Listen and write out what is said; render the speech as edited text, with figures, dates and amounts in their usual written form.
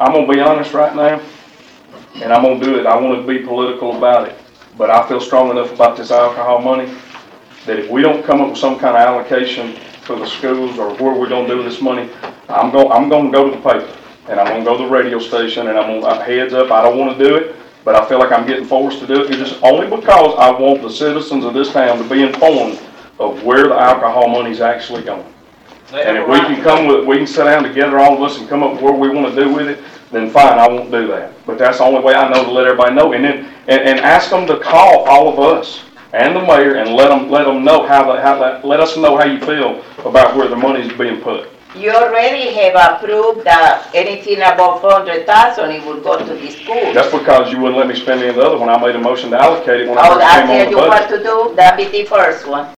I'm going to be honest right now, and I'm going to do it. I want to be political about it. But I feel strong enough about this alcohol money that if we don't come up with some kind of allocation for the schools or where we're going to do this money, I'm going to go to the paper, and I'm going to go to the radio station, and I'm going to heads up. I don't want to do it, but I feel like I'm getting forced to do it. It's just only because I want the citizens of this town to be informed of where the alcohol money is actually going. And if we can sit down together, all of us, and come up with what we want to do with it, then fine, I won't do that. But that's the only way I know to let everybody know. And then and ask them to call all of us and the mayor and let them know let us know how you feel about where the money is being put. You already have approved that anything above 400,000 it will go to the school. That's because you wouldn't let me spend any of the other one. I made a motion to allocate it when I I'll first came tell on you the what budget. to do. That'll be the first one.